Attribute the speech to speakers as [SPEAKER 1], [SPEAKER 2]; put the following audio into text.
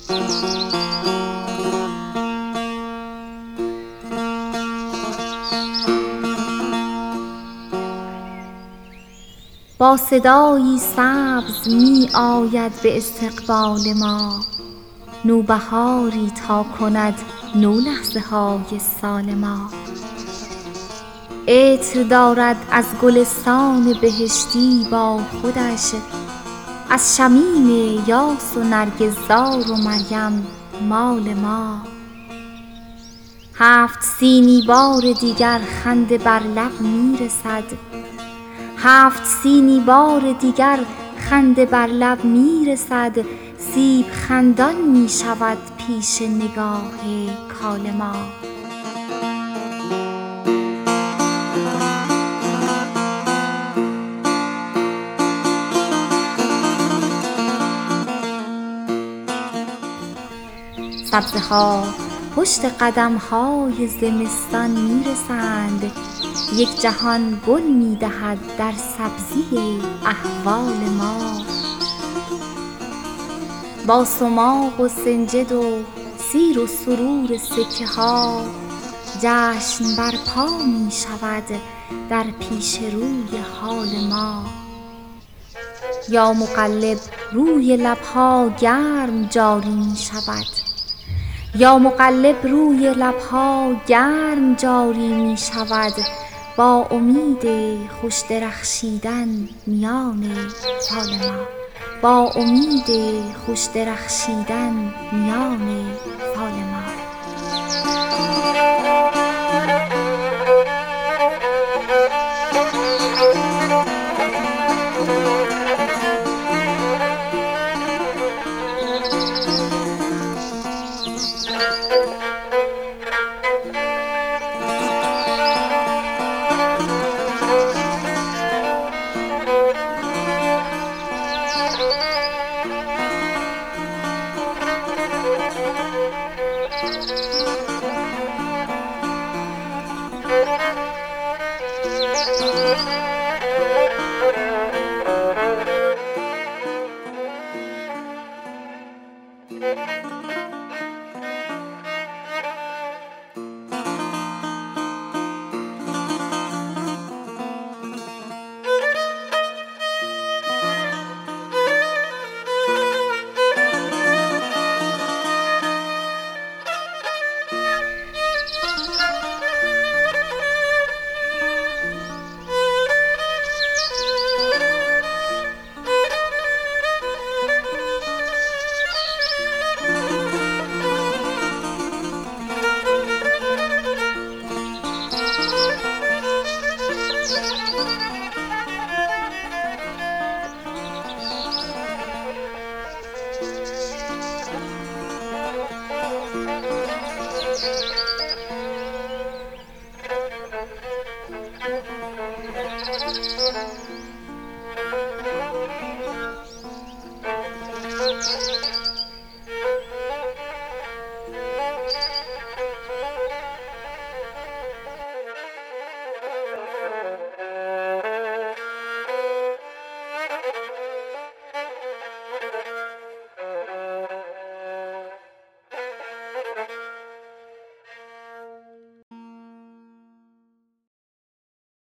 [SPEAKER 1] با صدایی سبز می آید به استقبال ما، نوبهاری تا کند نو لحظه های سال ما. عطر دارد از گلستان بهشتی با خودش، از شمیم یاس و نرگسزار و مریم مال ما. 7 سینی بار دیگر خنده بر لب می رسد، 7 سینی بار دیگر خنده بر لب می رسد. سیب خندان می شود پیش نگاه کال ما. سبزه ها پشت قدم های زمستان می رسند، یک جهان گل می دهد در سبزی احوال ما. با سماق و سنجد و سیر و سرور سکه ها، جشن برپا می شود در پیش روی حال ما. یا مقلب روی لبها گرم جاری می شود، یا مقلب روی لبها گرم جاری می شود. با امید خوش درخشیدن میان فال ما، با امید خوش درخشیدن میان فال ما.